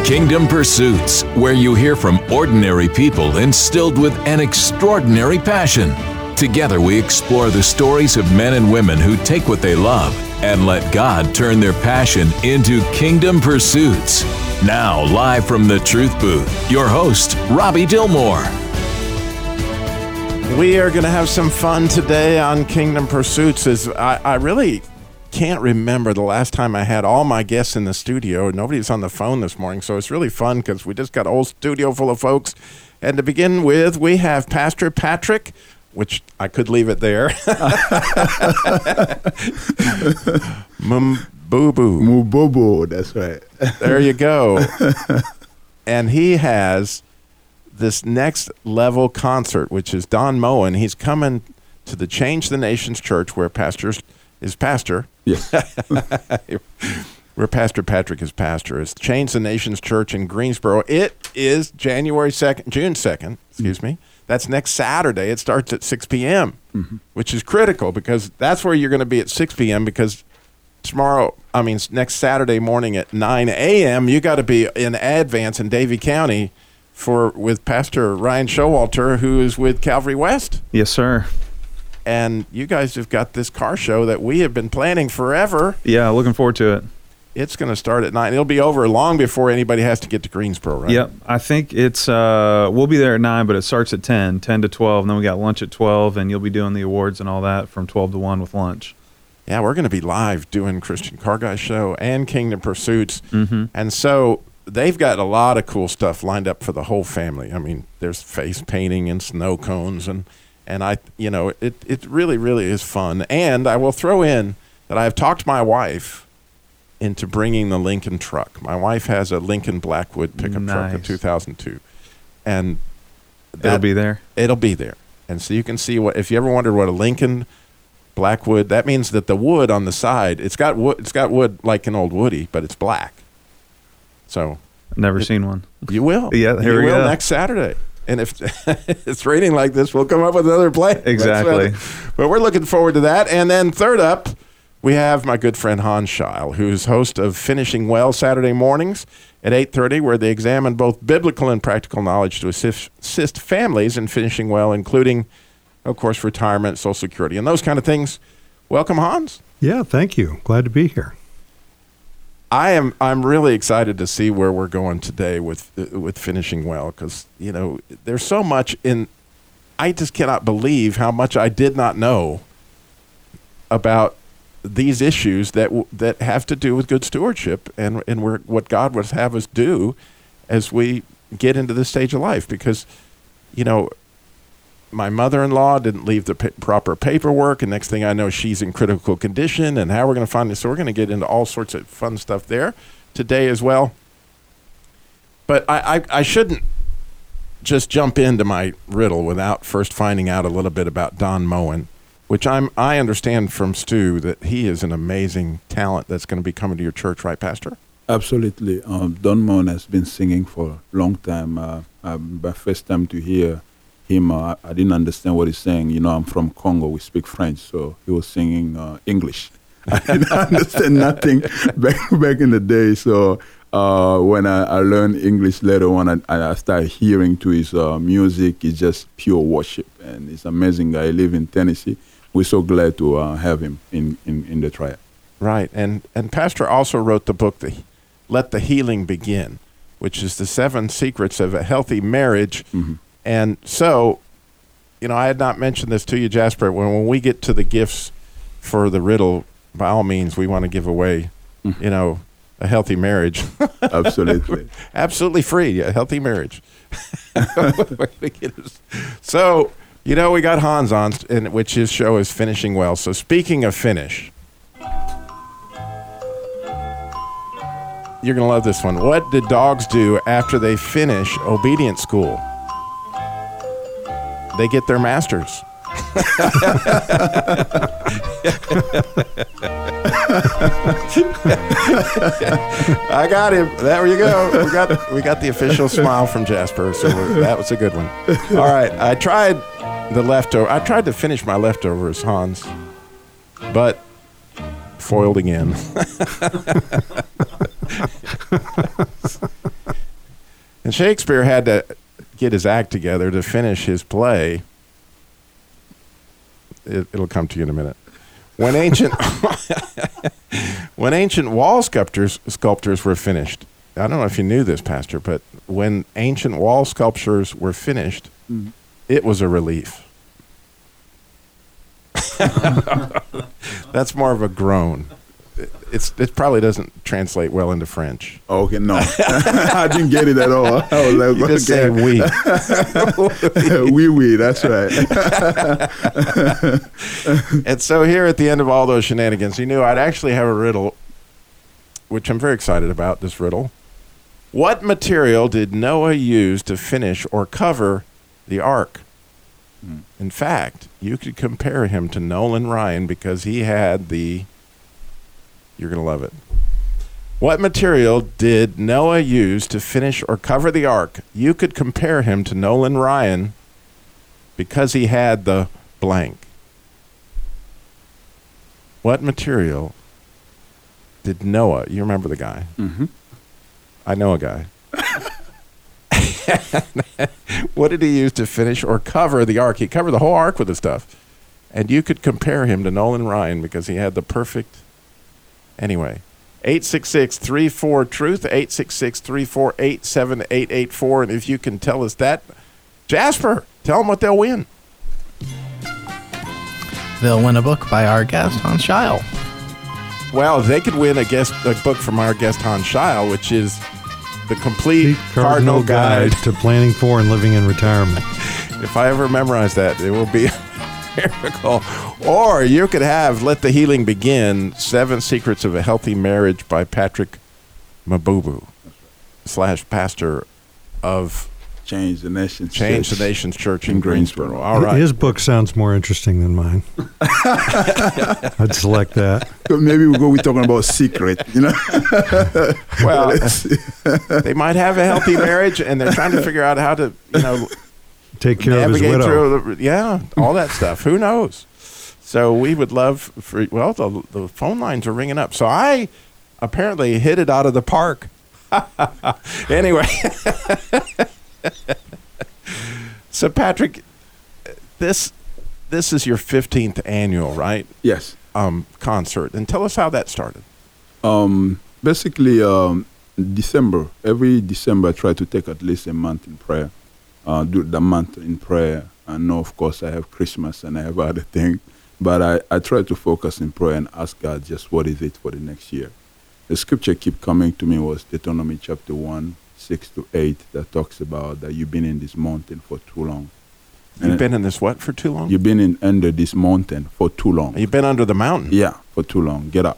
Kingdom Pursuits, where you hear from ordinary people instilled with an extraordinary passion. Together we explore the stories of men and women who take what they love and let God turn their passion into Kingdom Pursuits. Now, live from the Truth Booth, your host, Robbie Dillmore. We are going to have some fun today on Kingdom Pursuits. I really can't remember the last time I had all my guests in the studio. Nobody's on the phone this morning, so it's really fun because we just got a whole studio full of folks. And to begin with, we have Pastor Patrick, which I could leave it there. Mubobo, that's right. There you go. And he has this next level concert, which is Don Moen. He's coming to the Change the Nations Church, where pastor. Yes. Where Pastor Patrick is pastor. It's Change the Nations Church in Greensboro. It is June 2nd, excuse me. That's next Saturday. It starts at 6 p.m., which is critical because that's where you're going to be at 6 p.m. because next Saturday morning at 9 a.m., you got to be in Advance in Davie County with Pastor Ryan Showalter, who is with Calvary West. Yes, sir. And you guys have got this car show that we have been planning forever. Yeah, looking forward to it. It's going to start at 9. It'll be over long before anybody has to get to Greensboro, right? Yep. I think it's we'll be there at 9, but it starts at 10 to 12, and then we got lunch at 12, and you'll be doing the awards and all that from 12 to 1 with lunch. Yeah, we're going to be live doing Christian Car Guy Show and Kingdom Pursuits. And so they've got a lot of cool stuff lined up for the whole family. I mean, there's face painting and snow cones, and it really, really is fun. And I will throw in that I've talked my wife into bringing the Lincoln truck. My wife has a Lincoln Blackwood pickup truck, a 2002. And it'll be there? It'll be there. And so you can see if you ever wondered what a Lincoln Blackwood, that means that the wood on the side, it's got wood like an old Woody, but it's black. So never seen one. You will. Yeah, here we go. Next Saturday. And if it's raining like this, we'll come up with another plan. Exactly. But we're looking forward to that. And then third up, we have my good friend Hans Scheil, who's host of Finishing Well Saturday mornings at 8:30, where they examine both biblical and practical knowledge to assist families in finishing well, including, of course, retirement, Social Security, and those kind of things. Welcome, Hans. Yeah, thank you. Glad to be here. I'm really excited to see where we're going today with Finishing Well, because there's so much in. I just cannot believe how much I did not know about these issues that have to do with good stewardship and what God would have us do as we get into this stage of life. Because my mother-in-law didn't leave the proper paperwork, and next thing I know, she's in critical condition, and how we're going to find this. So we're going to get into all sorts of fun stuff there today as well. But I shouldn't just jump into my riddle without first finding out a little bit about Don Moen, which I understand from Stu that he is an amazing talent that's going to be coming to your church, right, Pastor? Absolutely. Don Moen has been singing for a long time. My first time to hear him, I didn't understand what he's saying. I'm from Congo. We speak French, so he was singing English. I didn't understand nothing back in the day. So when I learned English later on, I started hearing to his music. It's just pure worship, and he's an amazing guy. He lives in Tennessee. We're so glad to have him in the trial. Right, and Pastor also wrote the book, Let the Healing Begin, which is the 7 secrets of a healthy marriage. And so, I had not mentioned this to you, Jasper. When we get to the gifts for the riddle, by all means, we want to give away, a healthy marriage. Absolutely. Absolutely free, a healthy marriage. So, we got Hans on, which his show is Finishing Well. So speaking of finish, you're going to love this one. What did dogs do after they finish obedience school? They get their masters. I got him. There you go. We got the official smile from Jasper. So that was a good one. All right. I tried to finish my leftovers, Hans, but foiled again. And Shakespeare had to get his act together to finish his play. It'll come to you in a minute. When ancient wall sculptures were finished, I don't know if you knew this, Pastor, but when ancient wall sculptures were finished, it was a relief. That's more of a groan. It probably doesn't translate well into French. Okay, no. I didn't get it at all. I was like, You just say oui. Oui, that's right. And so here at the end of all those shenanigans, you knew I'd actually have a riddle, which I'm very excited about, this riddle. What material did Noah use to finish or cover the ark? In fact, you could compare him to Nolan Ryan because he had the... You're going to love it. What material did Noah use to finish or cover the ark? You could compare him to Nolan Ryan because he had the blank. What material did Noah... You remember the guy? Mm-hmm. I know a guy. What did he use to finish or cover the ark? He covered the whole ark with the stuff. And you could compare him to Nolan Ryan because he had the perfect... Anyway, 866-34-TRUTH, 866-348-7884. And if you can tell us that, Jasper, tell them what they'll win. They'll win a book by our guest, Hans Scheil. Well, they could win a book from our guest, Hans Scheil, which is The Complete Cardinal Guide to Planning for and Living in Retirement. If I ever memorize that, it will be... miracle. Or you could have Let the Healing Begin, 7 Secrets of a Healthy Marriage by Patrick Mabubu / pastor of Change the Nations Church in Greensboro. All right. His book sounds more interesting than mine. I'd select that. Maybe we're talking about secret, you know? Well, they might have a healthy marriage and they're trying to figure out how to, take care of his widow. All that stuff. Who knows? So we would love for, the phone lines are ringing up. So I apparently hit it out of the park. Anyway. So Patrick, this is your 15th annual, right? Yes. Concert. And tell us how that started. Basically, December. Every December I try to take at least a month in prayer. Do the month in prayer. I know, of course, I have Christmas and I have other things, but I try to focus in prayer and ask God just what is it for the next year. The scripture keep coming to me was Deuteronomy chapter 1, 6-8, that talks about that you've been in this mountain for too long. You've been in this what for too long? You've been under this mountain for too long. You've been under the mountain? Yeah, for too long. Get up.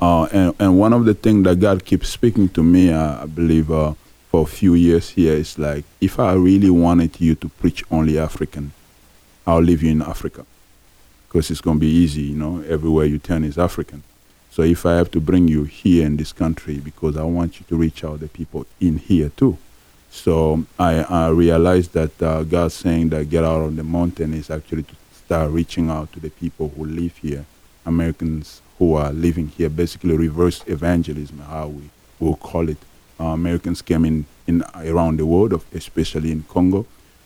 And one of the things that God keeps speaking to me, I believe, for a few years here is like, if I really wanted you to preach only African, I'll leave you in Africa because it's going to be easy, everywhere you turn is African. So if I have to bring you here in this country because I want you to reach out the people in here too. So I realized that God's saying that get out on the mountain is actually to start reaching out to the people who live here, Americans who are living here, basically reverse evangelism, how we will call it. Americans came in around the world, especially in Congo,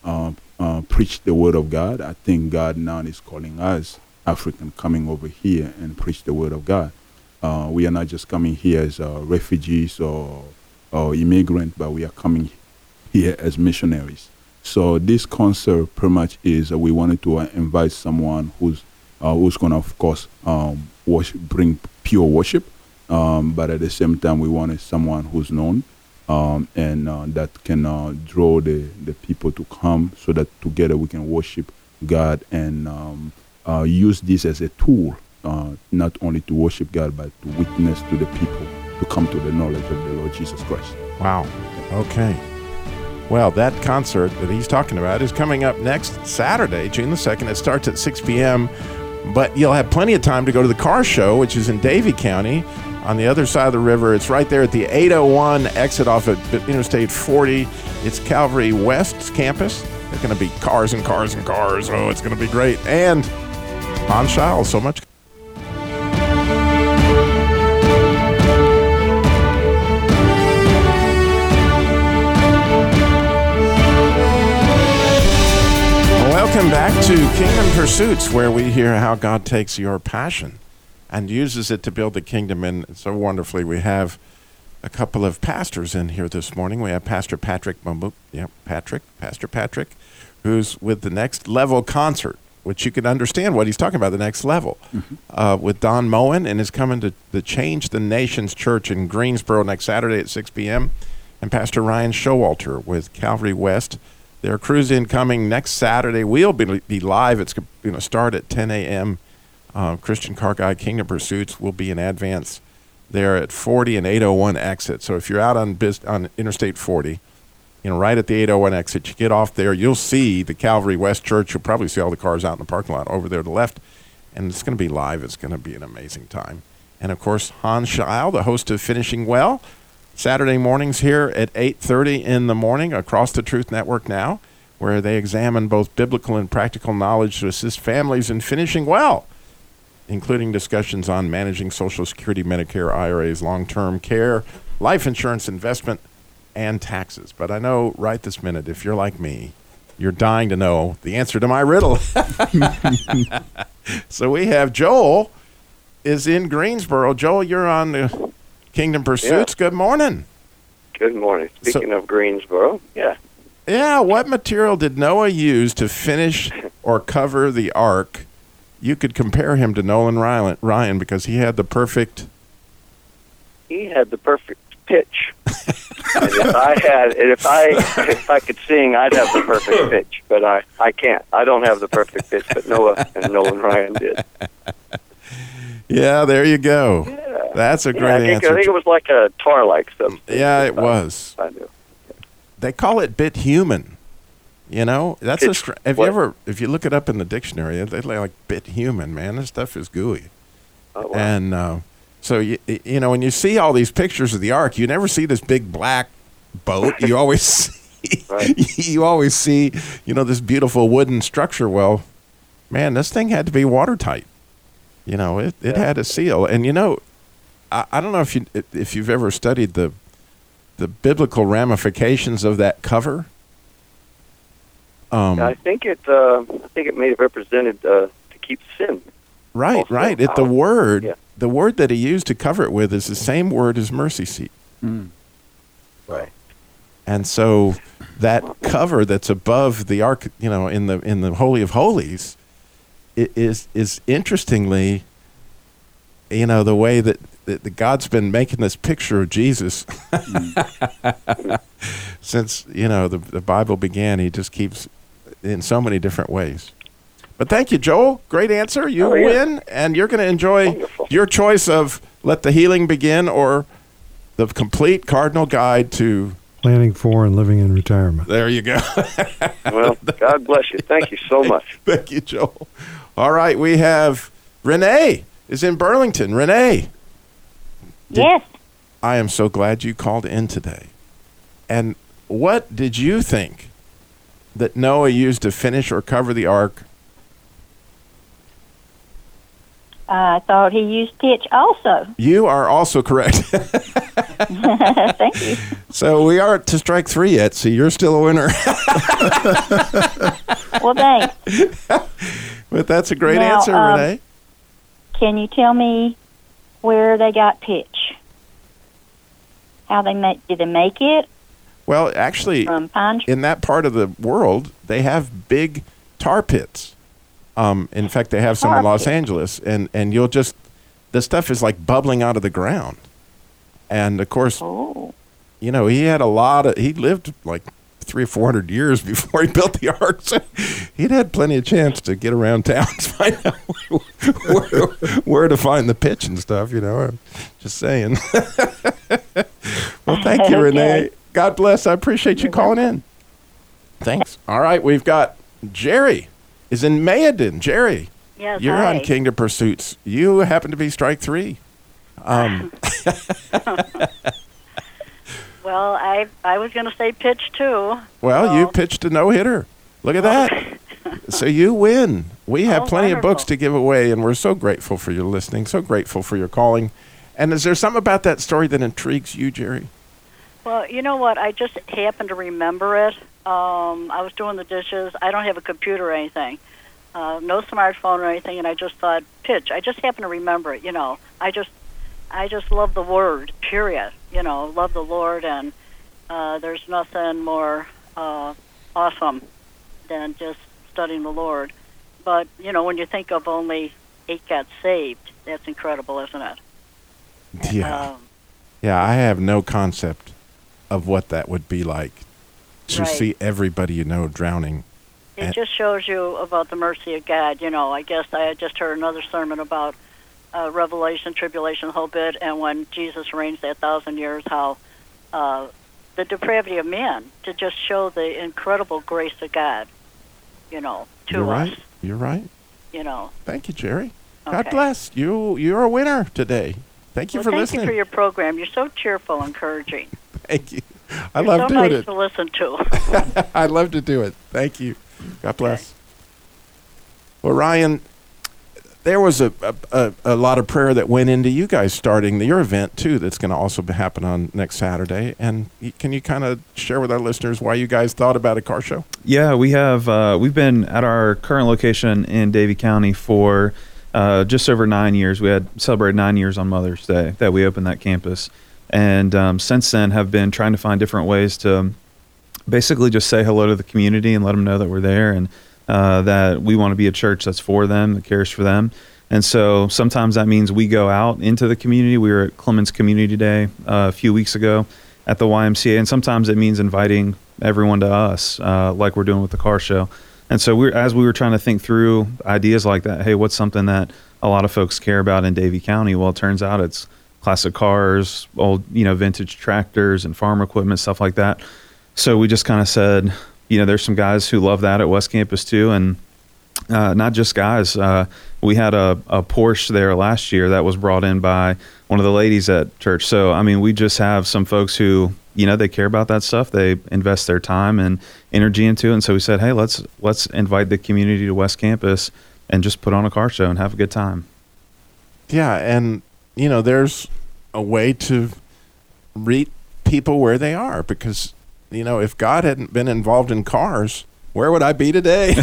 preach the word of God. I think God now is calling us, African, coming over here and preach the word of God. We are not just coming here as refugees or immigrants, but we are coming here as missionaries. So this concert pretty much is we wanted to invite someone who's going to, of course, bring pure worship. But at the same time, we wanted someone who's known and that can draw the people to come so that together we can worship God and use this as a tool, not only to worship God, but to witness to the people to come to the knowledge of the Lord Jesus Christ. Wow. Okay. Well, that concert that he's talking about is coming up next Saturday, June the 2nd. It starts at 6 p.m., but you'll have plenty of time to go to the car show, which is in Davie County on the other side of the river. It's right there at the 801 exit off at Interstate 40. It's Calvary West campus. There's going to be cars and cars and cars. Oh, it's going to be great. And Hans Scheil, so much. Welcome back to Kingdom Pursuits, where we hear how God takes your passion and uses it to build the kingdom. And so wonderfully, we have a couple of pastors in here this morning. We have Pastor Patrick Mamuk, Pastor Patrick, who's with the Next Level concert, which you can understand what he's talking about, the next level, with Don Moen, and is coming to the Change the Nations Church in Greensboro next Saturday at 6 p.m., and Pastor Ryan Showalter with Calvary West. Their cruise in coming next Saturday. We'll be live. It's going to start at 10 a.m. Christian Car Guy Kingdom Pursuits will be in advance there at 40 and 801 exit. So if you're out on Interstate 40, right at the 801 exit, you get off there, you'll see the Calvary West Church. You'll probably see all the cars out in the parking lot over there to the left. And it's going to be live. It's going to be an amazing time. And, of course, Hans Scheil, the host of Finishing Well, Saturday mornings here at 8:30 in the morning across the Truth Network now, where they examine both biblical and practical knowledge to assist families in finishing well, including discussions on managing Social Security, Medicare, IRAs, long-term care, life insurance, investment, and taxes. But I know right this minute, if you're like me, you're dying to know the answer to my riddle. So we have Joel is in Greensboro. Joel, you're on the Kingdom Pursuits. Yeah. Good morning. Good morning. Speaking of Greensboro, Yeah, what material did Noah use to finish or cover the ark? You could compare him to Nolan Ryan because he had the perfect... He had the perfect pitch. And if I could sing, I'd have the perfect pitch, but I can't. I don't have the perfect pitch, but Noah and Nolan Ryan did. Yeah, there you go. Yeah. That's a great answer. I think it was like a tar-like substance. Yeah, it was. I knew. They call it bitumen. That's if you look it up in the dictionary, they like bitumen, man. This stuff is gooey. Oh, wow. And so when you see all these pictures of the ark, you never see this big black boat. You always see, this beautiful wooden structure. Well, man, this thing had to be watertight. It had a seal, and I don't know if you've ever studied the biblical ramifications of that cover. I think it may have represented to keep sin. Right, also, right. The word that he used to cover it with is the same word as mercy seat. Mm. Right. And so that cover that's above the ark, in the Holy of Holies, is interestingly, the way that God's been making this picture of Jesus since, the Bible began. He just keeps in so many different ways. But thank you, Joel. Great answer. You win, and you're going to enjoy your choice of Let the Healing Begin or the complete Cardinal Guide to Planning for and Living in Retirement. There you go. Well, God bless you. Thank you so much. Thank you, Joel. All right, we have Renee is in Burlington. Renee. Yes. I am so glad you called in today. And what did you think that Noah used to finish or cover the ark? I thought he used pitch also. You are also correct. Thank you. So we aren't to strike three yet, so you're still a winner. Well, thanks. But that's a great answer, Renee. Can you tell me where they got pitch? How did they make it? Well, actually, in that part of the world, they have big tar pits. In fact, they have some in Los Angeles, and you'll just, the stuff is like bubbling out of the ground. And of course, he had he lived like 300 or 400 years before he built the ark, so he'd had plenty of chance to get around town to find out where to find the pitch and stuff, I'm just saying. Well, thank you, Renee. God bless. I appreciate you calling in. Thanks. All right, we've got Jerry is in Mayodan. Jerry, yes, you're hi. on Kingdom Pursuits. You happen to be strike three. Well, I was going to say pitch too. Well, you pitched a no-hitter. Look at that. So you win. We have plenty of books to give away, and we're so grateful for your listening, so grateful for your calling. And is there something about that story that intrigues you, Jerry? Well, you know what? I just happened to remember it, I was doing the dishes. I don't have a computer or anything, no smartphone or anything, and I just thought, pitch. I just happened to remember it, I just love the Word, period. Love the Lord, and there's nothing more awesome than just studying the Lord. But, when you think of only 8 got saved, that's incredible, isn't it? Yeah. I have no concept of what that would be like to see everybody drowning. It just shows you about the mercy of God. I guess I had just heard another sermon about Revelation, tribulation, the whole bit, and when Jesus reigns that 1,000 years, how the depravity of man, to just show the incredible grace of God, to You're right. us. You're right. Thank you, Jerry. Okay. God bless you. You're a winner today. Thank you for listening. Thank you for your program. You're so cheerful, encouraging. Thank you. I love doing so nice it. to listen to. I love to do it. Thank you. God bless. Well, Ryan, there was a lot of prayer that went into you guys starting your event too. That's going to also happen on next Saturday. And can you kind of share with our listeners why you guys thought about a car show? Yeah, we have. We've been at our current location in Davie County for just over 9 years. We had celebrated 9 years on Mother's Day that we opened that campus, and since then have been trying to find different ways to basically just say hello to the community and let them know that we're there and that we want to be a church that's for them, that cares for them. And so sometimes that means we go out into the community. We were at Clemens Community Day a few weeks ago at the YMCA, and sometimes it means inviting everyone to us, like we're doing with the car show. And so as we were trying to think through ideas like that, hey, what's something that a lot of folks care about in Davie County? Well, it turns out it's classic cars, old, vintage tractors and farm equipment, stuff like that. So we just kind of said, there's some guys who love that at West Campus too, and not just guys. We had a Porsche there last year that was brought in by one of the ladies at church. So, we just have some folks who, they care about that stuff. They invest their time and energy into it. And so we said, hey, let's invite the community to West Campus and just put on a car show and have a good time. Yeah, and, there's a way to meet people where they are because, if God hadn't been involved in cars, where would I be today?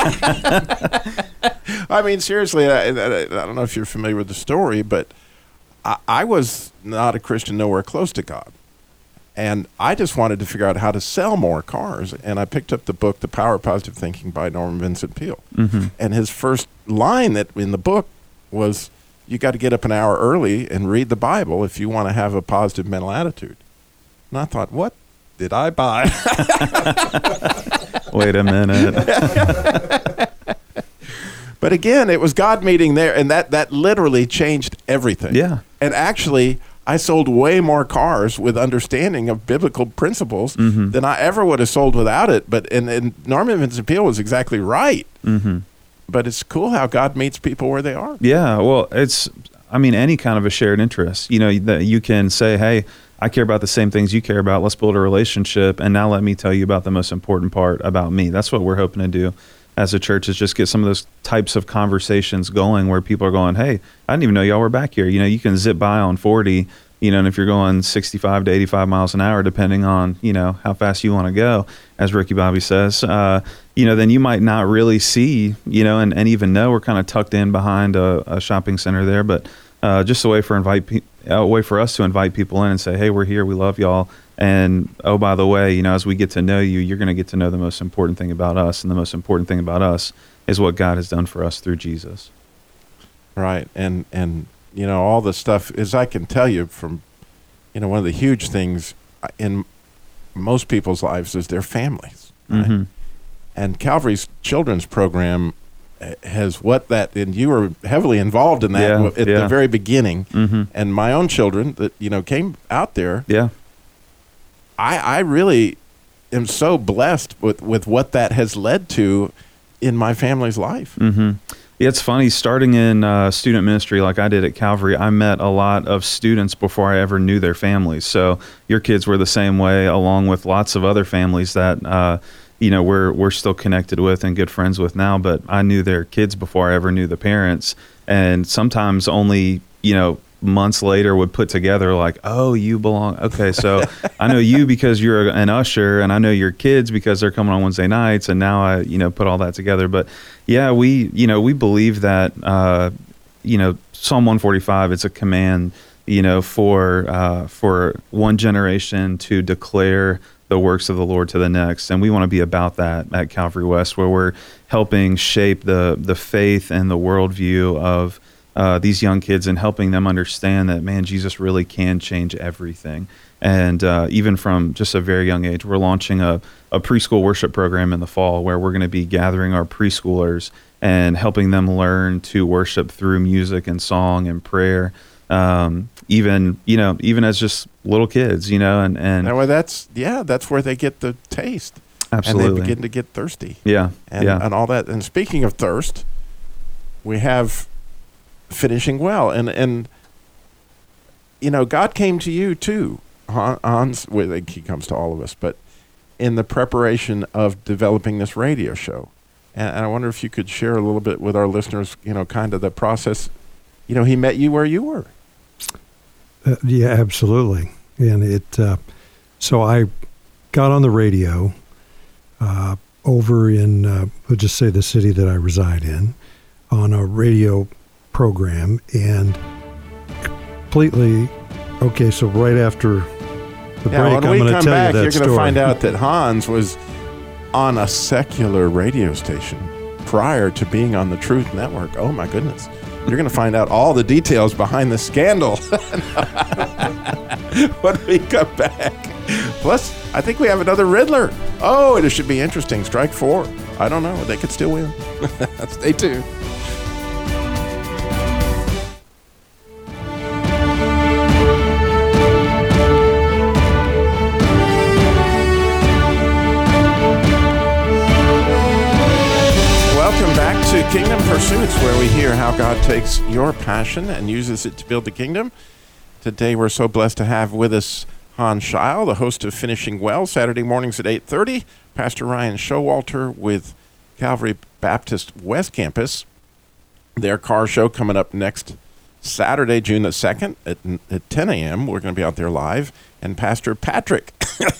Seriously, I don't know if you're familiar with the story, but I was not a Christian nowhere close to God. And I just wanted to figure out how to sell more cars. And I picked up the book, The Power of Positive Thinking by Norman Vincent Peale. Mm-hmm. And his first line in the book was, you got to get up an hour early and read the Bible if you want to have a positive mental attitude. And I thought, what did I buy? Wait a minute. But again, it was God meeting there, and that literally changed everything. Yeah. And actually, I sold way more cars with understanding of biblical principles than I ever would have sold without it. But and Norman Vincent Peale was exactly right. Mm-hmm. But it's cool how God meets people where they are. Yeah, well, it's any kind of a shared interest. That you can say, hey, I care about the same things you care about. Let's build a relationship, and now let me tell you about the most important part about me. That's what we're hoping to do as a church, is just get some of those types of conversations going where people are going, hey, I didn't even know y'all were back here. You can zip by on 40, and if you're going 65 to 85 miles an hour, depending on, how fast you want to go, as Ricky Bobby says, then you might not really see, and even know we're kind of tucked in behind a shopping center there. But just a way for us to invite people in and say, hey, we're here, we love y'all. And, oh, by the way, as we get to know you, you're going to get to know the most important thing about us. And the most important thing about us is what God has done for us through Jesus. Right. And all the stuff, as I can tell you from, one of the huge things in most people's lives is their families. Right? Mm-hmm. And Calvary's children's program has and you were heavily involved in that at the very beginning. Mm-hmm. And my own children that, came out there. Yeah. I really am so blessed with what that has led to in my family's life. Mm-hmm. Yeah, it's funny, starting in student ministry like I did at Calvary, I met a lot of students before I ever knew their families. So your kids were the same way, along with lots of other families that we're still connected with and good friends with now, but I knew their kids before I ever knew the parents. And sometimes only, months later would put together like, oh, you belong. Okay, so I know you because you're an usher, and I know your kids because they're coming on Wednesday nights, and now I, put all that together. But yeah, we believe that, Psalm 145, it's a command, for one generation to declare the works of the Lord to the next. And we want to be about that at Calvary West, where we're helping shape the faith and the worldview of these young kids and helping them understand that, man, Jesus really can change everything. And even from just a very young age, we're launching a preschool worship program in the fall where we're going to be gathering our preschoolers and helping them learn to worship through music and song and prayer. Even as just little kids, and well, that's where they get the taste. Absolutely. And they begin to get thirsty. Yeah. And all that. And speaking of thirst, we have finishing well. And God came to you too, Hans. He comes to all of us, but in the preparation of developing this radio show. And I wonder if you could share a little bit with our listeners, kind of the process. He met you where you were. Yeah, absolutely. And so I got on the radio over in, we'll just say the city that I reside in, on a radio program, and completely, okay, so right after the break, I'm going to tell you that story. When we come back, you're going to find out that Hans was on a secular radio station prior to being on the Truth Network. Oh, my goodness. You're going to find out all the details behind the scandal when we come back. Plus, I think we have another Riddler. Oh, it should be interesting. Strike 4. I don't know. They could still win. Stay tuned. Kingdom Pursuits, where we hear how God takes your passion and uses it to build the kingdom. Today we're so blessed to have with us Hans Scheil, the host of Finishing Well, Saturday mornings at 8:30. Pastor Ryan Showalter with Calvary Baptist West Campus. Their car show coming up next Saturday, June the 2nd at 10 a.m. We're going to be out there live. And Pastor Patrick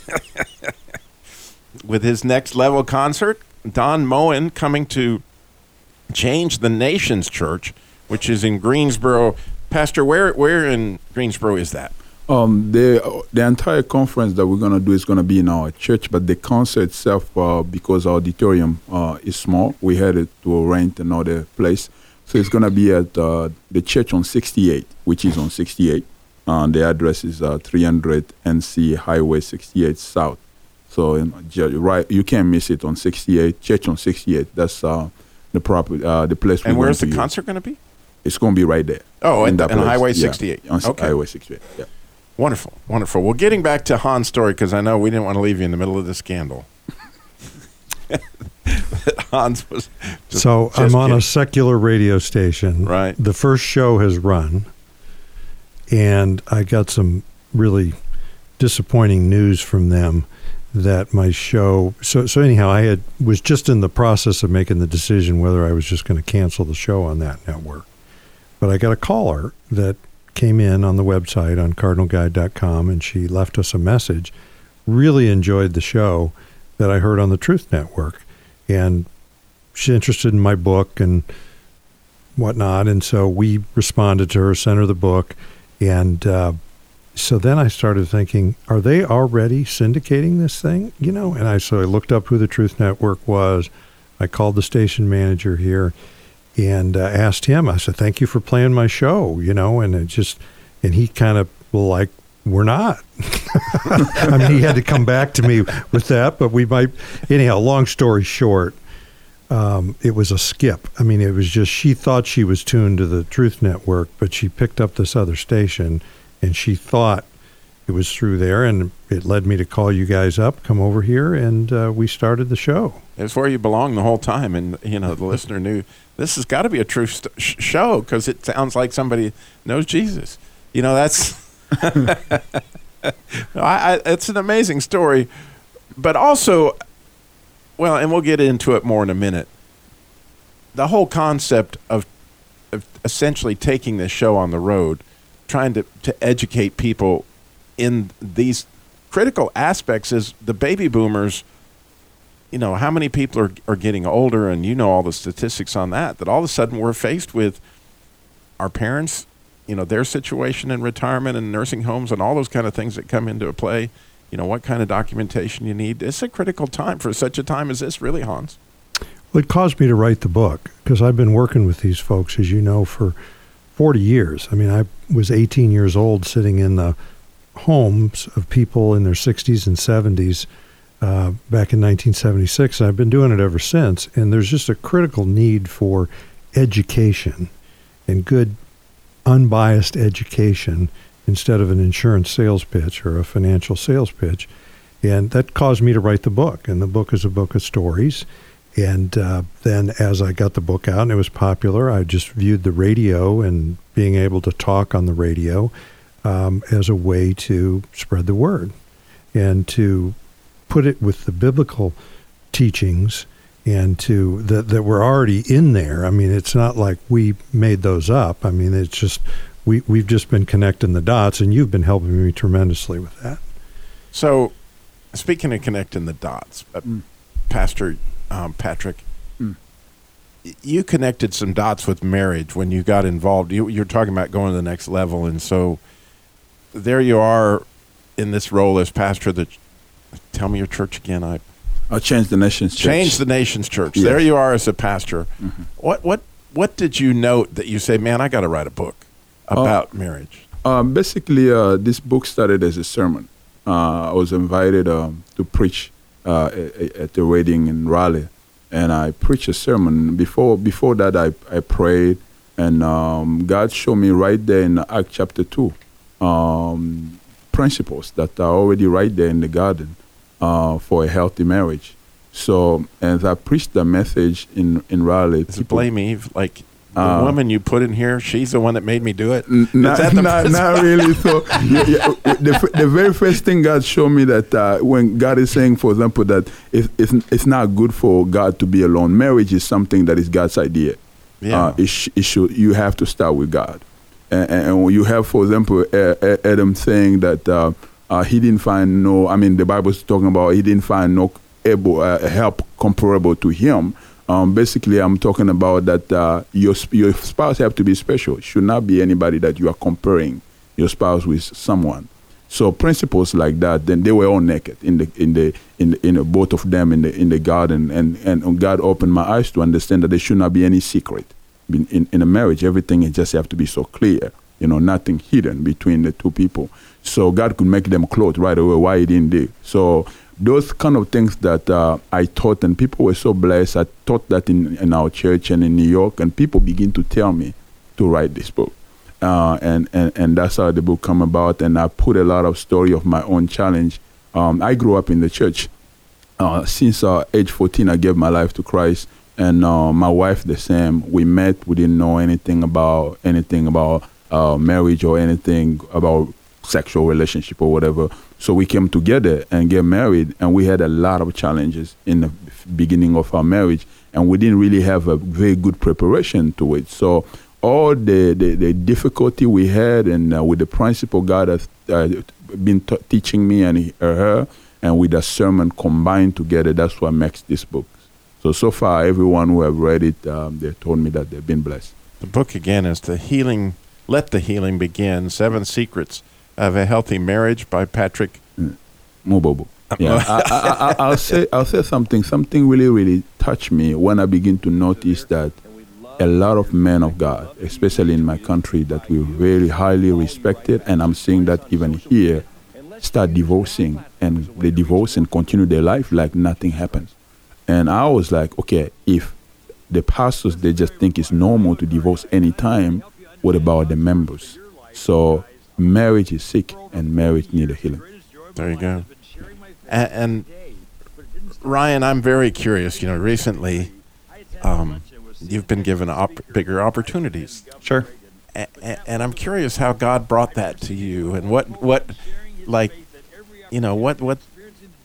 with his Next Level concert. Don Moen coming to Change the Nations Church, which is in Greensboro. Pastor, where in Greensboro is that? The entire conference that we're going to do is going to be in our church, but the concert itself, because our auditorium is small, we had to rent another place. So it's going to be at the church on 68, which is on 68. The address is 300 NC Highway 68 South. So right, you can't miss it on 68, church on 68. That's the place. And where's the concert going to be? It's going to be right there. Oh, on Highway 68. Yeah, on Highway 68, yeah. Wonderful, wonderful. Well, getting back to Hans' story, because I know we didn't want to leave you in the middle of the scandal. Hans was I'm on a secular radio station. Right. The first show has run, and I got some really disappointing news from them that my show. So anyhow, I was just in the process of making the decision whether I was just going to cancel the show on that network. But I got a caller that came in on the website on cardinalguide.com, and she left us a message. Really enjoyed the show that I heard on the Truth Network, and she's interested in my book and whatnot. And so we responded to her, sent her the book, and so then I started thinking, are they already syndicating this thing? And I looked up who the Truth Network was. I called the station manager here and asked him. I said, "Thank you for playing my show," and he kind of like, "We're not." I mean, he had to come back to me with that, but we might. Anyhow, long story short, it was a skip. I mean, it was just she thought she was tuned to the Truth Network, but she picked up this other station, and she thought it was through there, and it led me to call you guys up, come over here, and we started the show. It's where you belong the whole time, and the listener knew this has got to be a true show because it sounds like somebody knows Jesus. That's it's an amazing story, but also, well, and we'll get into it more in a minute. The whole concept of essentially taking this show on the road trying to educate people in these critical aspects is the baby boomers. You know, how many people are getting older, and you know all the statistics on that all of a sudden we're faced with our parents, you know, their situation in retirement and nursing homes and all those kind of things that come into play. You know, what kind of documentation you need. It's a critical time for such a time as this, really, Hans. Well, it caused me to write the book because I've been working with these folks, as you know, for 40 years. I mean, I was 18 years old sitting in the homes of people in their 60s and 70s back in 1976. I've been doing it ever since, and there's just a critical need for education and good, unbiased education instead of an insurance sales pitch or a financial sales pitch. And that caused me to write the book, and the book is a book of stories. And then as I got the book out and it was popular, I just viewed the radio and being able to talk on the radio as a way to spread the word and to put it with the biblical teachings and to that were already in there. I mean, it's not like we made those up. I mean, it's just we've just been connecting the dots, and you've been helping me tremendously with that. So, speaking of connecting the dots, Pastor Patrick, you connected some dots with marriage when you got involved. You're talking about going to the next level, and so there you are in this role as pastor. Tell me your church again. I'll Change the Nations Church. Change the Nations Church. Yes. There you are as a pastor. Mm-hmm. What did you note that you say, man, I got to write a book about marriage? Basically, this book started as a sermon. I was invited to preach at the wedding in Raleigh, and I preached a sermon. Before that, I prayed, and God showed me right there in Acts chapter 2 principles that are already right there in the garden for a healthy marriage. So as I preached the message in Raleigh, is it blame Eve? Like the woman you put in here, she's the one that made me do it? Not really. So the very first thing God showed me that when God is saying, for example, that it's not good for God to be alone. Marriage is something that is God's idea. Yeah. You have to start with God. And you have, for example, Adam saying that he didn't find the Bible is talking about he didn't find no help comparable to him. Basically, I'm talking about that your spouse have to be special. It should not be anybody that you are comparing your spouse with someone. So principles like that, then they were all naked in the both of them in the garden, and God opened my eyes to understand that there should not be any secret in a marriage. Everything just have to be so clear, nothing hidden between the two people. So God could make them clothes right away. Why he didn't do? So those kind of things that I taught, and people were so blessed. I taught that in our church and in New York, and people begin to tell me to write this book. And that's how the book come about. And I put a lot of story of my own challenge. I grew up in the church. Since age 14, I gave my life to Christ. And my wife the same. We met. We didn't know anything about marriage or anything about sexual relationship or whatever. So we came together and get married, and we had a lot of challenges in the beginning of our marriage, and we didn't really have a very good preparation to it. So all the difficulty we had, and with the principle God has been teaching me and her, and with the sermon combined together, that's what makes this book. So far, everyone who have read it, they told me that they've been blessed. The book, again, is Let the Healing Begin, 7 Secrets of a Healthy Marriage by Patrick Mubobo. Yeah, I'll say something. Something really, really touched me when I begin to notice that a lot of men of God, especially in my country, that we very highly respected, and I'm seeing that even here, start divorcing, and they divorce and continue their life like nothing happens. And I was like, okay, if the pastors, they just think it's normal to divorce anytime, what about the members? So marriage is sick, and marriage needs a healing. There you go. And Ryan, I'm very curious. Recently, you've been given bigger opportunities. Sure. And I'm curious how God brought that to you, and what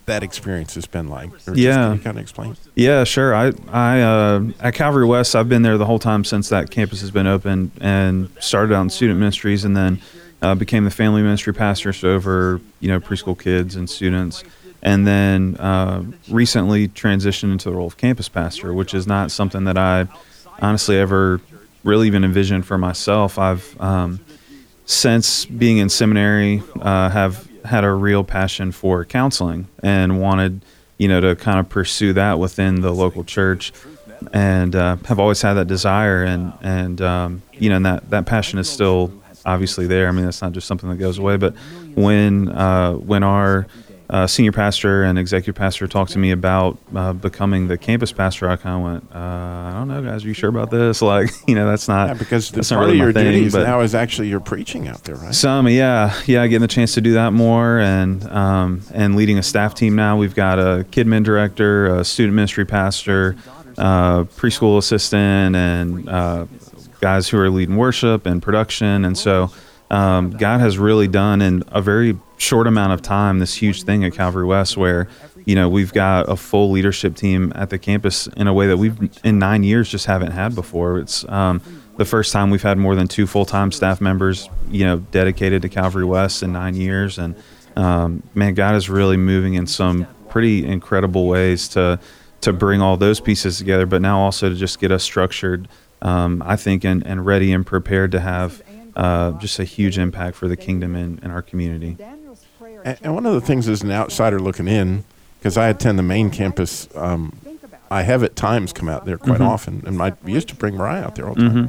that experience has been like. Or Yeah. Can you kind of explain? Yeah, sure. I at Calvary West, I've been there the whole time since that campus has been open, and started out in student ministries, and then became the family ministry pastor, so over preschool kids and students, and then recently transitioned into the role of campus pastor, which is not something that I honestly ever really even envisioned for myself. I've since being in seminary have had a real passion for counseling and wanted to kind of pursue that within the local church, and have always had that desire, and that passion is still obviously there. I mean, that's not just something that goes away. But when our senior pastor and executive pastor talked to me about becoming the campus pastor, I kind of went, I don't know, guys, are you sure about this? Like, that's not because that's part not really of your my thing, duties but now is actually your preaching out there, right? some, getting the chance to do that more, and leading a staff team now. We've got a kid min director, a student ministry pastor, preschool assistant, and guys who are leading worship and production. And so God has really done in a very short amount of time this huge thing at Calvary West, where we've got a full leadership team at the campus in a way that we've in 9 years just haven't had before. It's the first time we've had more than 2 full-time staff members dedicated to Calvary West in 9 years. And man, God is really moving in some pretty incredible ways to bring all those pieces together, but now also to just get us structured, I think, and ready and prepared to have just a huge impact for the kingdom in our community. And one of the things as an outsider looking in, because I attend the main campus, I have at times come out there quite often, and I used to bring Mariah out there all the time.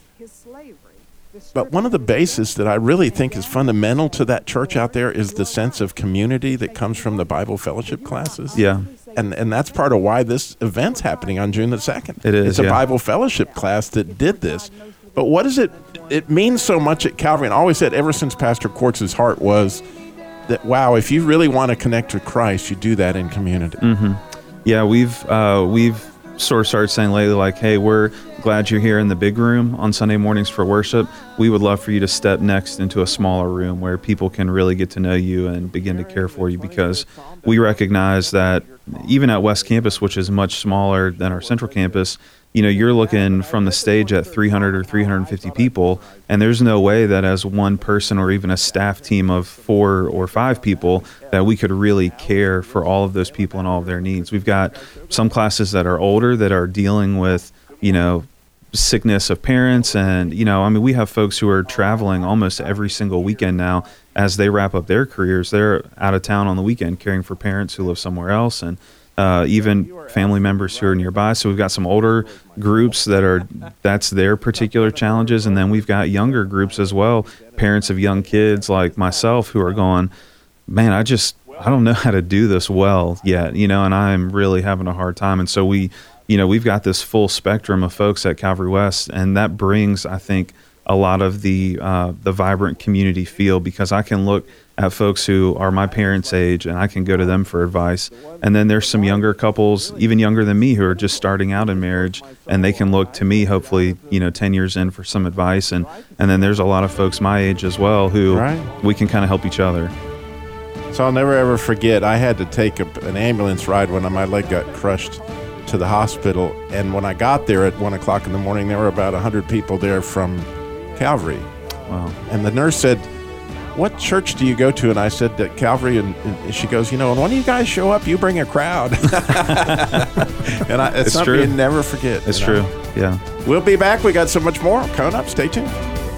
But one of the bases that I really think is fundamental to that church out there is the sense of community that comes from the Bible fellowship classes. Yeah. And that's part of why this event's happening on June the 2nd. It is, It's a Bible fellowship class that did this. But what is it? It means so much at Calvary. And I always said, ever since Pastor Quartz's heart was that, wow, if you really want to connect with Christ, you do that in community. Mm-hmm. Yeah, we've sort of started saying lately, like, hey, we're glad you're here in the big room on Sunday mornings for worship. We would love for you to step next into a smaller room where people can really get to know you and begin to care for you, because we recognize that even at West Campus, which is much smaller than our Central Campus, you're looking from the stage at 300 or 350 people, and there's no way that as one person or even a staff team of 4 or 5 people that we could really care for all of those people and all of their needs. We've got some classes that are older that are dealing with, sickness of parents, and, we have folks who are traveling almost every single weekend now as they wrap up their careers. They're out of town on the weekend caring for parents who live somewhere else, and even family members who are nearby. So we've got some older groups that's their particular challenges. And then we've got younger groups as well, parents of young kids like myself who are going, man, I don't know how to do this well yet, and I'm really having a hard time. And so we've got this full spectrum of folks at Calvary West, and that brings, I think, a lot of the vibrant community feel, because I can look at folks who are my parents' age and I can go to them for advice. And then there's some younger couples, even younger than me, who are just starting out in marriage, and they can look to me, hopefully, 10 years in, for some advice. And then there's a lot of folks my age as well who we can kind of help each other. So I'll never ever forget, I had to take an ambulance ride when my leg got crushed to the hospital. And when I got there at 1 o'clock in the morning, there were about 100 people there from Calvary. Wow. And the nurse said, what church do you go to? And I said, that Calvary. And she goes, when one of you guys show up, you bring a crowd. And it's something you never forget. It's true. Yeah. We'll be back. We got so much more coming up. Stay tuned.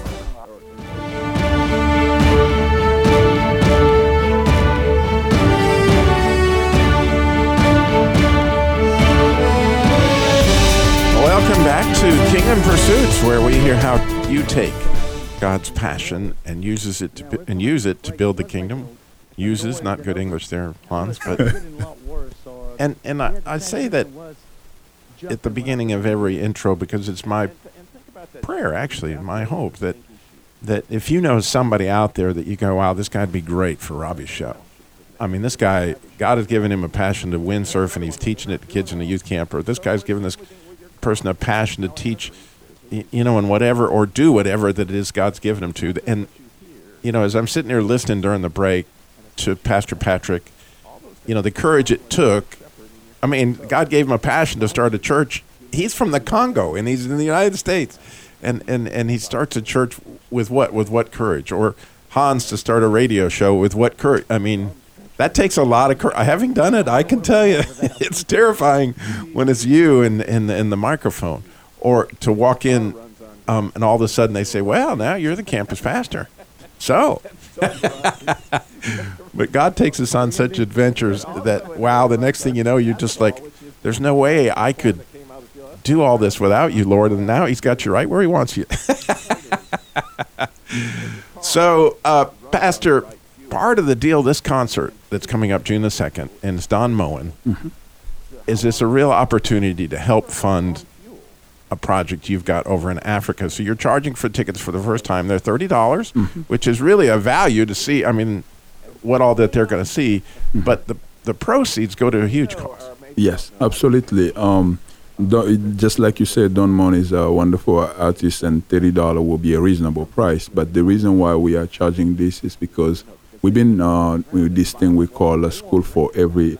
Welcome back to Kingdom Pursuits, where we hear how you take God's passion and use it to build the kingdom. Uses, not good English there, Hans, but and I say that at the beginning of every intro because it's my prayer, actually, my hope that if you know somebody out there that you go, wow, this guy'd be great for Robbie's show. I mean, this guy, God has given him a passion to windsurf, and he's teaching it to kids in the youth camp. Or this guy's given this person a passion to teach, and whatever, or do whatever that it is God's given him to. And, as I'm sitting there listening during the break to Pastor Patrick, the courage it took. I mean, God gave him a passion to start a church. He's from the Congo, and he's in the United States. And he starts a church with what? With what courage? Or Hans to start a radio show with what courage? I mean, that takes a lot of courage. Having done it, I can tell you, it's terrifying when it's you and the microphone. Or to walk in, and all of a sudden they say, well, now you're the campus pastor. So, but God takes us on such adventures that, wow, the next thing you know, you're just like, there's no way I could do all this without you, Lord. And now he's got you right where he wants you. So, Pastor, part of the deal, this concert that's coming up June the 2nd, and it's Don Moen, is this a real opportunity to help fund a project you've got over in Africa. So you're charging for tickets for the first time. They're $30, which is really a value to see, I mean, what all that they're going to see. But the proceeds go to a huge cause. Yes, absolutely. Just like you said, Don Moen is a wonderful artist, and $30 will be a reasonable price. But the reason why we are charging this is because we've been with this thing we call a school for every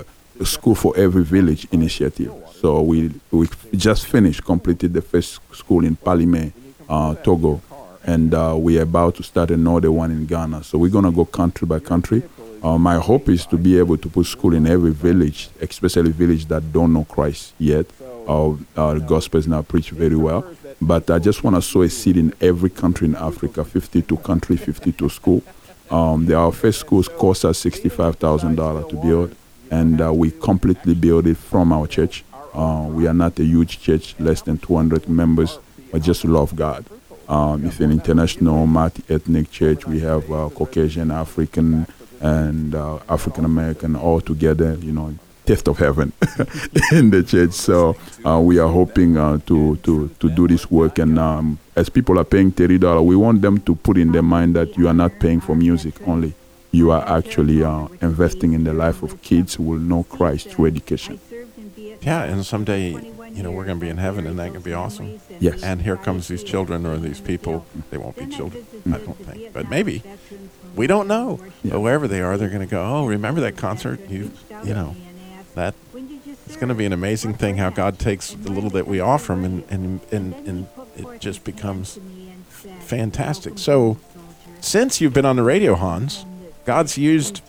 village initiative. So we just completed the first school in Palimé, Togo, and we are about to start another one in Ghana. So we're going to go country by country. My hope is to be able to put school in every village, especially village that don't know Christ yet. The gospel is now preached very well. But I just want to sow a seed in every country in Africa, 52 country, 52 school. Our first schools cost us $65,000 to build, and we completely build it from our church. We are not a huge church, less than 200 members, but just love God. It's an international multi-ethnic church. We have Caucasian, African, and African American all together, taste of heaven in the church. So we are hoping to do this work. And as people are paying $30, we want them to put in their mind that you are not paying for music only. You are actually investing in the life of kids who will know Christ through education. Yeah, and someday, we're going to be in heaven, and that can be awesome. Yes. And here comes these children or these people. They won't be children, I don't think. But maybe. We don't know. Yeah. But wherever they are, they're going to go, oh, remember that concert? That it's going to be an amazing thing how God takes the little that we offer him and it just becomes fantastic. So since you've been on the radio, Hans, God's used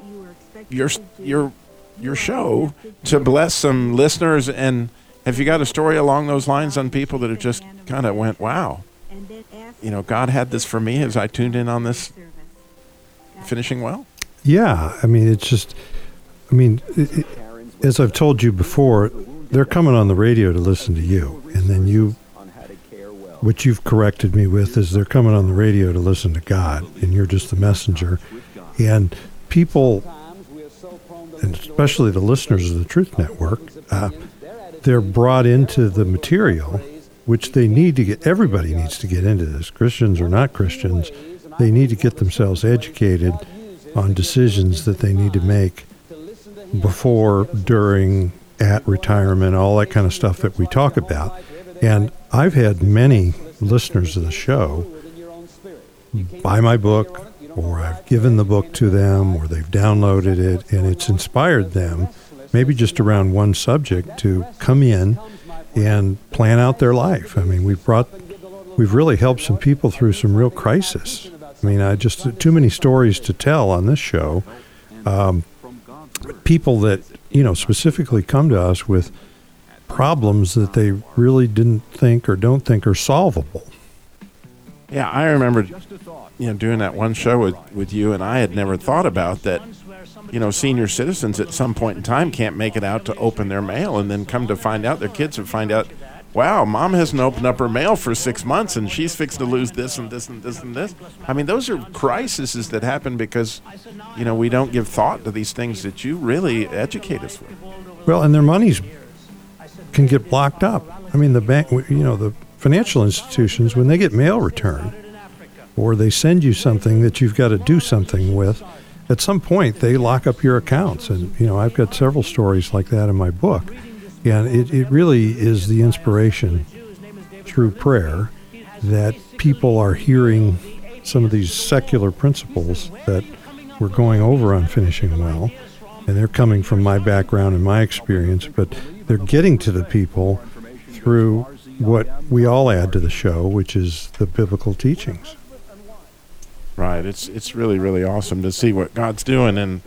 your show to bless some listeners. And have you got a story along those lines on people that have just kind of went, wow, God had this for me as I tuned in on this finishing well? Yeah. I mean, it's just, as I've told you before, they're coming on the radio to listen to you. And then what you've corrected me with is they're coming on the radio to listen to God, and you're just the messenger. And people, and especially the listeners of the Truth Network, they're brought into the material, which they need to get. Everybody needs to get into this, Christians or not Christians. They need to get themselves educated on decisions that they need to make before, during, at retirement, all that kind of stuff that we talk about. And I've had many listeners of the show buy my book, or I've given the book to them, or they've downloaded it, and it's inspired them, maybe just around one subject, to come in and plan out their life. I mean, we've really helped some people through some real crisis. I mean, too many stories to tell on this show. People that, specifically come to us with problems that they really didn't think or don't think are solvable. Yeah, I remember, doing that one show with you, and I had never thought about that, senior citizens at some point in time can't make it out to open their mail, and then come to find out, their kids would find out, wow, mom hasn't opened up her mail for 6 months, and she's fixed to lose this and this and this and this. I mean, those are crises that happen because, we don't give thought to these things that you really educate us with. Well, and their monies can get blocked up. I mean, the bank, the financial institutions, when they get mail returned, or they send you something that you've got to do something with, at some point they lock up your accounts. And, I've got several stories like that in my book. And it really is the inspiration through prayer that people are hearing some of these secular principles that we're going over on Finishing Well, and they're coming from my background and my experience, but they're getting to the people through what we all add to the show, which is the biblical teachings. Right. It's really, really awesome to see what God's doing. And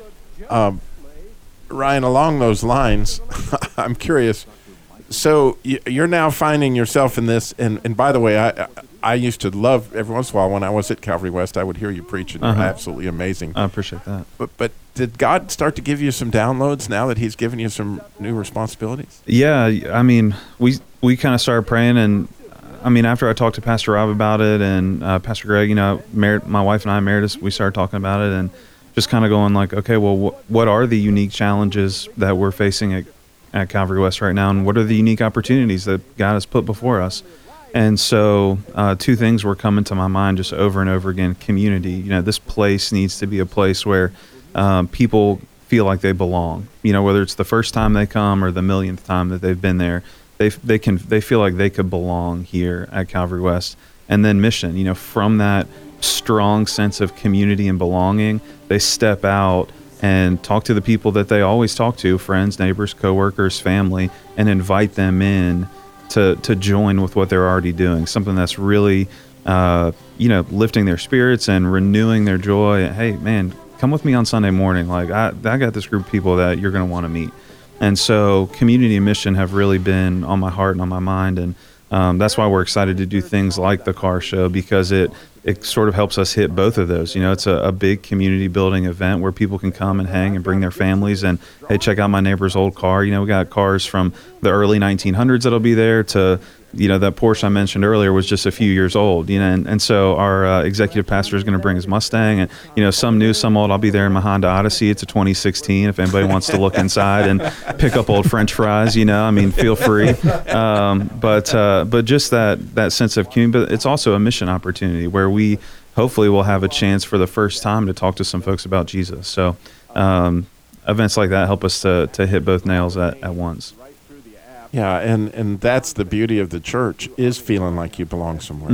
Ryan, along those lines, I'm curious. So you're now finding yourself in this, and by the way, I used to love, every once in a while when I was at Calvary West, I would hear you preach, and you're absolutely amazing. I appreciate that. But did God start to give you some downloads now that He's given you some new responsibilities? Yeah, I mean, we kind of started praying, and I mean, after I talked to Pastor Rob about it, and Pastor Greg, my wife and I, Meredith, we started talking about it, and just kind of going like, okay, well, what are the unique challenges that we're facing at Calvary West right now, and what are the unique opportunities that God has put before us? And so two things were coming to my mind just over and over again. Community, this place needs to be a place where people feel like they belong. Whether it's the first time they come or the millionth time that they've been there, they feel like they could belong here at Calvary West. And then mission, from that strong sense of community and belonging, they step out and talk to the people that they always talk to, friends, neighbors, coworkers, family, and invite them in to join with what they're already doing, something that's really, lifting their spirits and renewing their joy. Hey, man, come with me on Sunday morning. Like, I got this group of people that you're going to want to meet. And so community and mission have really been on my heart and on my mind, and that's why we're excited to do things like the car show, because it sort of helps us hit both of those. It's a big community building event where people can come and hang and bring their families and, hey, check out my neighbor's old car. We got cars from the early 1900s that'll be there to, that Porsche I mentioned earlier was just a few years old, and so our executive pastor is going to bring his Mustang, and, some new, some old. I'll be there in my Honda Odyssey. It's a 2016. If anybody wants to look inside and pick up old French fries, feel free. But just that sense of community, but it's also a mission opportunity where we hopefully will have a chance for the first time to talk to some folks about Jesus. So events like that help us to hit both nails at once. Yeah, and that's the beauty of the church, is feeling like you belong somewhere,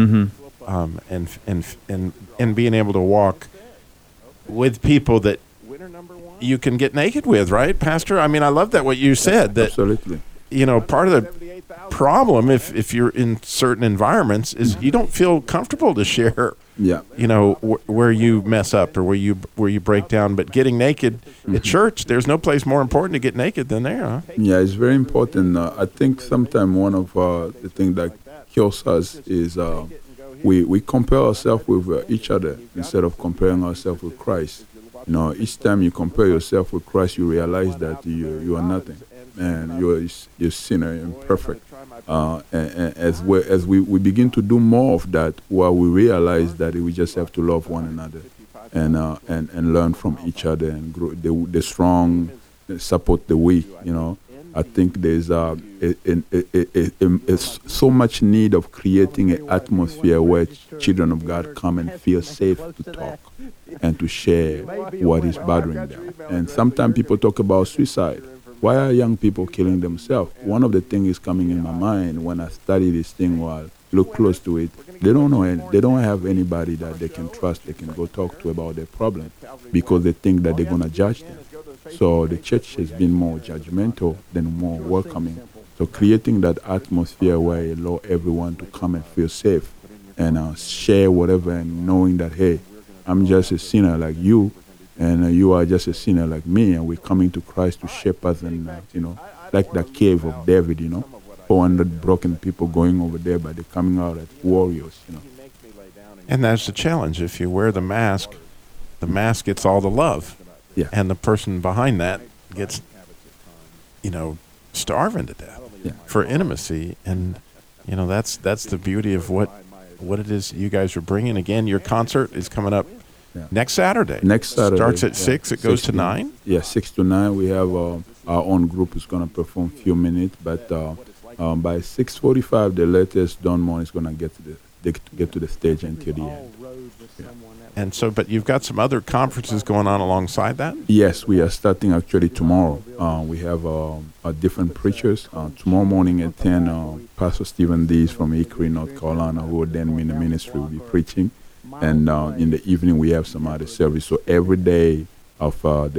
and being able to walk with people that you can get naked with, right, Pastor? I mean, I love that what you said. That absolutely. Part of the problem, if you're in certain environments, is you don't feel comfortable to share. Yeah. Where you mess up or where you break down. But getting naked at church, there's no place more important to get naked than there, huh? Yeah, it's very important. I think sometimes one of the things that kills us is we compare ourselves with each other instead of comparing ourselves with Christ. Each time you compare yourself with Christ, you realize that you are nothing, and you're a sinner, imperfect. And as we begin to do more of that, while we realize that we just have to love one another and learn from each other and grow. The strong support the weak. I think there's so much need of creating an atmosphere where children of God come and feel safe to talk and to share what is bothering them. And sometimes people talk about suicide. Why are young people killing themselves? One of the things is coming in my mind when I study this thing, look close to it. They don't know, they don't have anybody that they can trust, they can go talk to about their problem, because they think that they're going to judge them. So the church has been more judgmental than more welcoming. So creating that atmosphere where you allow everyone to come and feel safe and share whatever, and knowing that, hey, I'm just a sinner like you, and you are just a sinner like me, and we're coming to Christ to shape us, and like the cave of David, 400 broken people going over there, but they're coming out as warriors, And that's the challenge. If you wear the mask gets all the love. Yeah. And the person behind that gets, starving to death for intimacy. And, that's the beauty of what it is you guys are bringing. Again, your concert is coming up next Saturday. Next Saturday. Starts at 6. It goes to 9. Yeah, 6 to 9. We have our own group is going to perform a few minutes, but by 6:45, the latest, Don Moen is going to get to the stage until the end. Yeah. And so, but you've got some other conferences going on alongside that? Yes, we are starting actually tomorrow. We have different preachers. Tomorrow morning at 10, Pastor Stephen Dees from Hickory, North Carolina, who ordained me in the ministry, will be preaching. And in the evening, we have some other service. So every day of the week,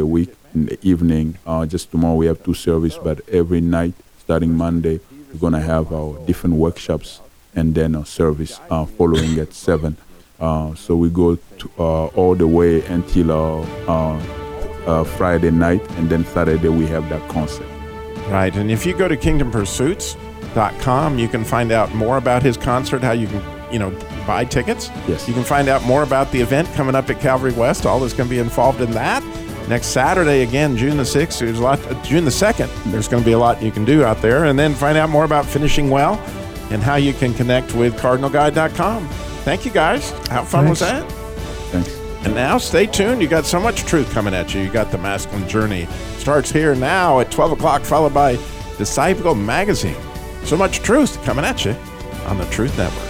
in the evening. Just tomorrow we have 2 services, but every night, starting Monday, we're going to have our different workshops and then a service following at 7. So we go to, all the way until Friday night, and then Saturday we have that concert. Right, and if you go to kingdompursuits.com, you can find out more about his concert, how you can, buy tickets. Yes. You can find out more about the event coming up at Calvary West. All that's going to be involved in that. Next Saturday, again, June the 6th, there's a lot. June the 2nd, there's going to be a lot you can do out there. And then find out more about Finishing Well and how you can connect with cardinalguide.com. Thank you, guys. How fun was that? Thanks. And now, stay tuned. You got so much truth coming at you. You got the Masculine Journey. Starts here now at 12 o'clock, followed by Disciple Magazine. So much truth coming at you on the Truth Network.